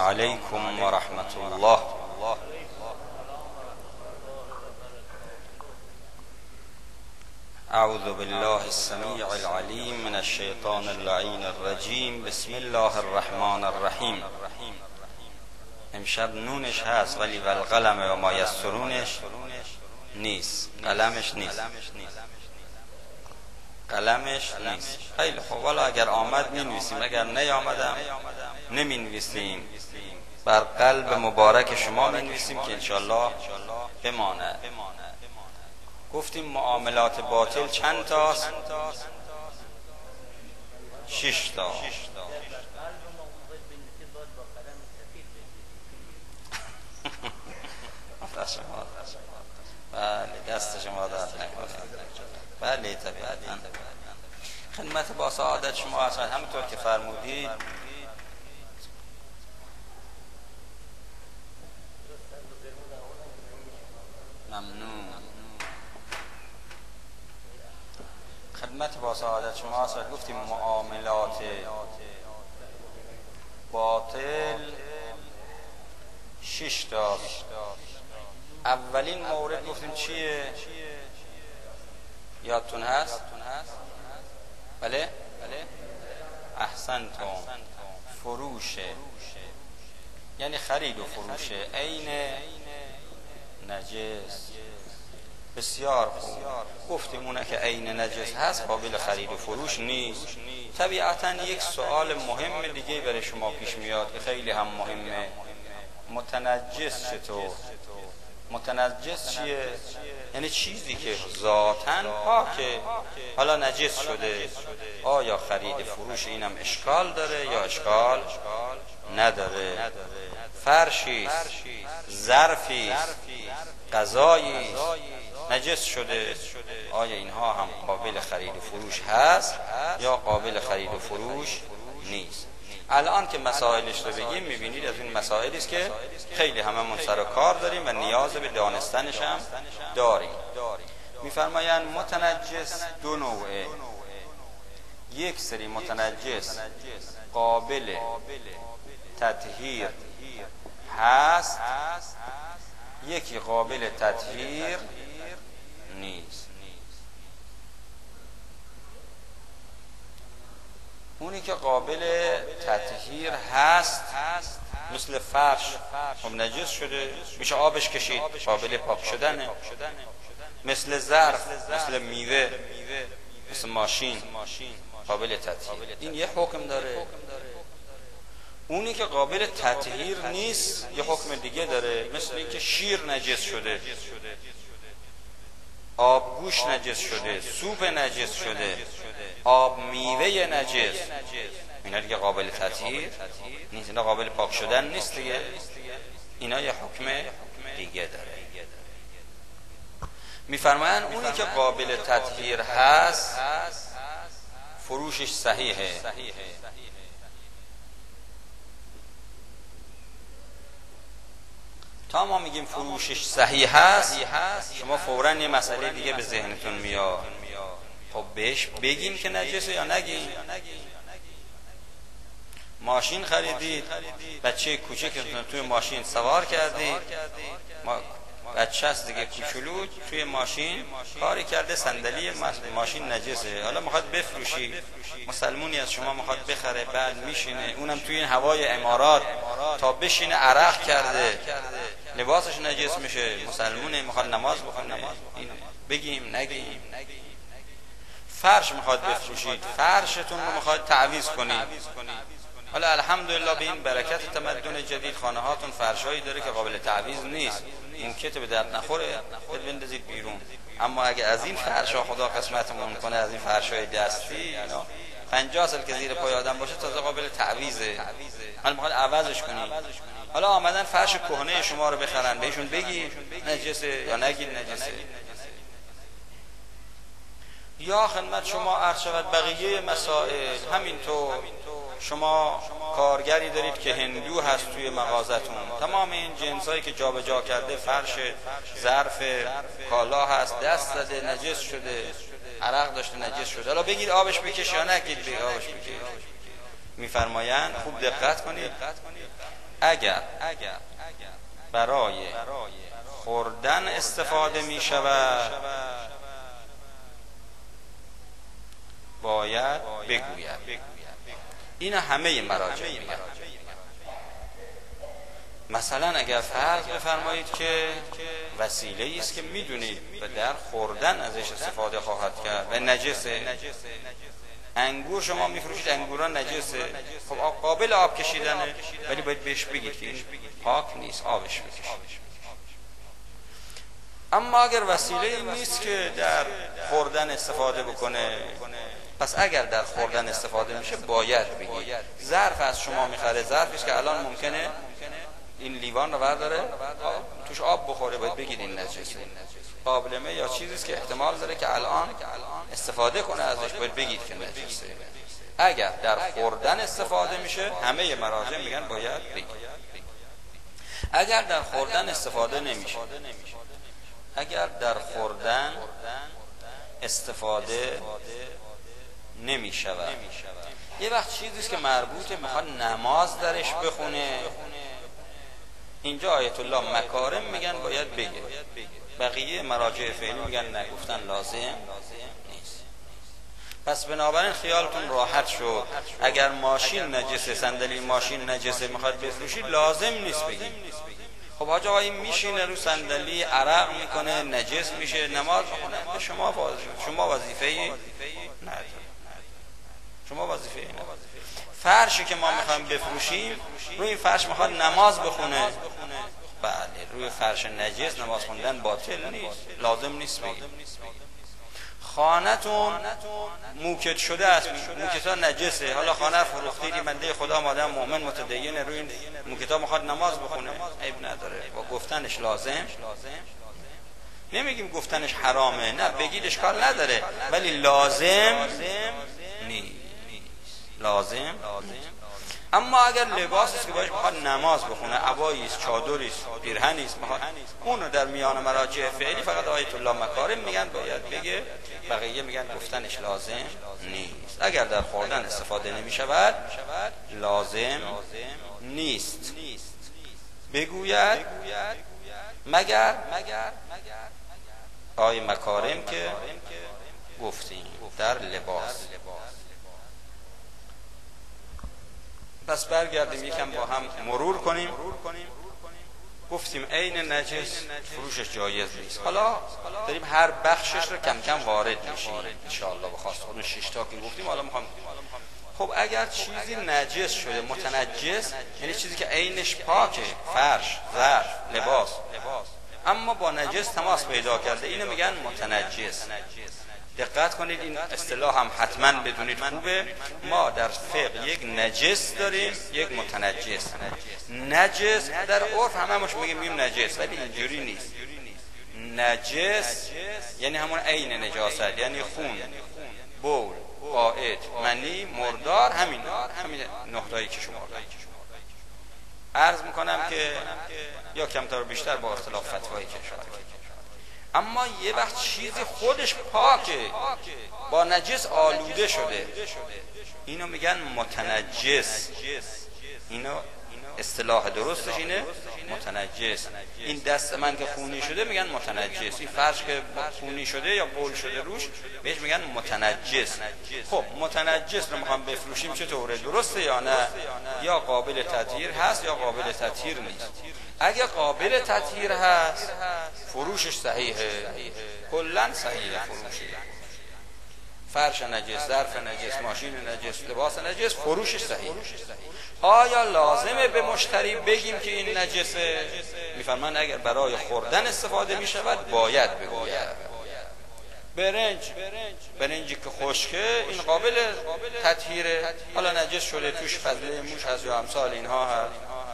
علیکم و رحمت الله. اعوذ بالله السمیع العلیم من الشیطان اللعین الرجیم. بسم الله الرحمن الرحیم. امشب نونش هست ولی والقلم و ما یسطرونش نیست، قلمش نیست. خیلی خوب، والا اگر آمد می نویسیم، اگر نیامدم نمی نویسیم. بر قلب مبارک شما می نویسیم که انشالله بمانه. گفتیم معاملات باطل چند تاست؟ 6 تا. بله، دست شما درد نکنه. بله طبیعتاً خدمت با سعادت شما هستند. همونطور که فرمودید ممنون. خدمت با سعادت شما هستند. گفتیم معاملات باطل 6 تا. اولین مورد گفتیم چیه؟ یادتون هست؟ بله؟ احسنتم. فروشه، یعنی خرید و فروشه عین نجس. بسیار خوب. گفتیم اونه که عین نجس هست قابل خرید و فروش نیست. طبیعتا یک سوال مهم دیگه برای شما پیش میاد که خیلی هم مهمه. متنجس چطور؟ متنجس چیه؟ یعنی چیزی که ذاتاً پاکه حالا نجس شده. آیا خرید فروش اینم اشکال داره یا اشکال نداره؟ فرشی، ظرفی، غذایی نجس شده، آیا اینها هم قابل خرید و فروش هست یا قابل خرید و فروش نیست؟ الان که مسائلش رو بگیم میبینید از این مسائلی است که خیلی هممون سر و کار داریم و نیاز به دانستنش هم داریم. میفرمایند متنجس دو نوعه. یک سری متنجس قابل تطهیر هست، یکی قابل تطهیر نیست. اونی که قابل تطهیر هست مثل فرش، خب نجس شده میشه آبش کشید، قابل پاک شدنه. مثل ظرف، مثل میوه، مثل ماشین، قابل تطهیر. این یه حکم داره. اونی که قابل تطهیر نیست یه حکم دیگه داره. مثل اینکه شیر نجس شده، آبگوش نجس شده، سوپ نجس شده، آب میوه نجس، اینا دیگه قابل تطهیر نیست، اینا قابل پاک شدن نیست دیگه. اینا یه حکم دیگه داره. میفرمایند اونی که قابل تطهیر هست فروشش صحیحه. تا ما میگیم فروشش صحیح هست شما فوراً یه مسئله دیگه به ذهنتون میاد. خب بهش بگیم که نجسه یا نگیم؟ ماشین خریدید، بچه کوچکتون توی ماشین سوار کردید، بچه هست دیگه کوچولو توی ماشین کاری کرده، صندلی ماشین نجسه، حالا میخواد بفروشی، مسلمونی از شما میخواد بخره، بعد میشینه اونم توی این هوای امارات تا بشینه عرق کرده، لباسش نجس میشه، مسلمونه میخواد نماز بخونه. بگیم نگیم؟ فرش میخواد بفروشید، فرشتون رو میخواد تعویض کنید، حالا الحمدلله به این برکت تمدن جدید خانه هاتون فرشایی داره که قابل تعویض نیست، ممکنه به درد نخوره بندازید بیرون. اما اگه از این فرشا خدا قسمتمون کنه، از این فرشای دستی 50 سال که زیر پای آدم باشه تازه قابل تعویضه، حالا میخواد عوضش کنید. حالا آمدن فرش کهنه شما رو بخرن، بهشون بگی نجسه یا نگید نجسه؟ یا خدمت شما عرض شود بقیه مسائل همینطور. شما کارگری دارید که هندو هست توی مغازتون، تمام این جنسایی که جابجا کرده، فرش، ظرف، کالا هست، دست زده نجس شده، عرق داشته نجس شده، حالا بگید آبش بکش یا نگید آبش بکش؟ میفرمایند خوب دقت کنید، اگر برای خوردن استفاده می شود باید بگوید. این همه مراجع میگن. مثلا اگر فرض بفرمایید که وسیله است که میدونید و در خوردن ازش استفاده خواهد کرد و نجسه، انگور شما میفروشید انگورا نجسه، خب قابل آب کشیدنه، ولی باید بهش بگید که این پاک نیست، آبش بکشید. اما اگر وسیله نیست که در خوردن استفاده بکنه، پس اگر در خوردن استفاده میشه باید بگید. ظرف از شما میخره، ظرفی است که الان ممکنه این لیوان رو برداره توش آب بخوره، باید بگید این نجسه. قابلمه یا چیزی است که احتمال داره که الان استفاده کنه ازش، باید بگید که نجسه. اگر در خوردن استفاده میشه همه مراجع میگن باید بگید. اگر در خوردن استفاده نمیشه، اگر در خوردن استفاده نمی شود، یه وقت چیزیست که مربوطه میخواد نماز درش بخونه، اینجا آیت الله مکارم میگن باید بگه. بقیه مراجع فعلی میگن نگفتن لازم نیست. پس بنابراین خیالتون راحت شد. اگر ماشین نجسه، صندلی ماشین نجسه، میخواد بفروشید لازم نیست بگید. خب حاج آقایی میشینه رو صندلی عرق میکنه، نجس میشه، نماز میخونه، شما وظیفه‌ای نداره. شما وظیفه‌ای نداره. فرشی که ما میخوایم بفروشیم، روی این فرش میخواد نماز بخونه، بله روی فرش نجس نماز خوندن باطل نیست، لازم نیست بگید. خانه‌تون موکت شده است، موکت‌ها نجسه، حالا خانه فروختید، بنده خدا مادام مؤمن متدینه، روی این موکت‌ها میخواد نماز بخونه، عیب نداره. با گفتنش لازم نمیگیم گفتنش حرامه، نه بگید اشکال نداره، ولی لازم نیست. لازم. اما اگر لباسی است که باید میخواد نماز بخونه، عبایی است، چادری است، پیرهنی است، اونو در میان مراجع فعلی فقط آیت الله مکارم میگن باید بگه، بقیه میگن گفتنش لازم نیست. اگر در خوردن استفاده نمیشود لازم نیست بگوید، مگر آیه مکارم که گفتیم در لباس. پس برگردیم یکم با هم مرور کنیم. گفتیم عین نجس فروشش جایز نیست. حالا داریم هر بخشش رو کم کم وارد میشیم ان شاء الله. بخواست اون 6 تا که گفتیم حالا میخوام. خب اگر چیزی نجس شده، متنجس یعنی چیزی که عینش پاکه، فرش، ظرف، لباس، اما با نجس تماس پیدا کرده، اینو میگن متنجس. دقت کنید، این اصطلاح هم حتما بدونید خوبه. ما در فقه یک نجس داریم، یک متنجس. نجس در عرف هممون میگیم نجس، ولی اینجوری نیست. نجس یعنی همون عین نجاست، یعنی خون، بول، قائط، منی، مردار، همین نقطه‌ای که شما عرض میکنم که یا کمتر بیشتر با اختلاف فتوایی که شده. اما یه وقت چیزی خودش پاکه، با نجس آلوده شده، اینو میگن متنجس. اینو اصطلاح درستش اینه متنجس. این دست من که خونی شده میگن متنجس، این فرش که خونی شده یا بول شده روش بهش میگن متنجس. خب متنجس رو میخوام بفروشیم چطوره؟ درسته یا نه؟ یا قابل تطهیر هست یا قابل تطهیر نیست. اگه قابل تطهیر هست فروشش صحیحه، کلن صحیحه فروشش. فرش نجس، ظرف نجس، ماشین نجس، لباس نجس، فروشش صحیح. آیا لازمه به مشتری بگیم که این نجسه؟ میفرمان اگر برای خوردن استفاده میشود باید بگوید. برنجی که خشکه این قابل تطهیره، حالا نجس شده توش فضله موش هست یا امثال اینها هست،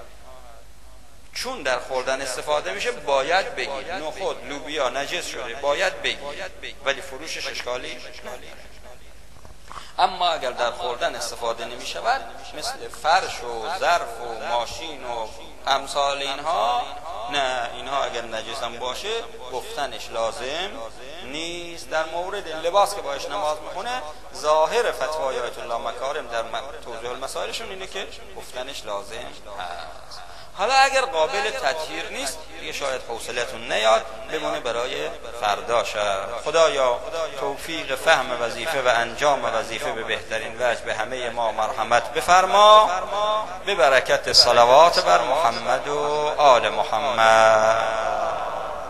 چون در خوردن استفاده میشه باید بگید. نخود، لوبیا نجس شده باید بگید، ولی فروشش اشکالی نداره. اما اگر در خوردن استفاده نمی شود، مثل فرش و ظرف و ماشین و امثال اینها، نه اینها اگر نجس هم باشه گفتنش لازم نیست. در مورد لباس که باش نماز میخونه، ظاهر فتوای آیت الله مکارم در توضیح المسائلشون اینه که گفتنش لازم هست. حالا اگر قابل تطهیر نیست دیگه شاید حوصلتون نیاد، بمونه برای فردا شب. خدایا توفیق فهم وظیفه و انجام وظیفه به بهترین وجه به همه ما مرحمت بفرما، به برکت صلوات بر محمد و آل محمد.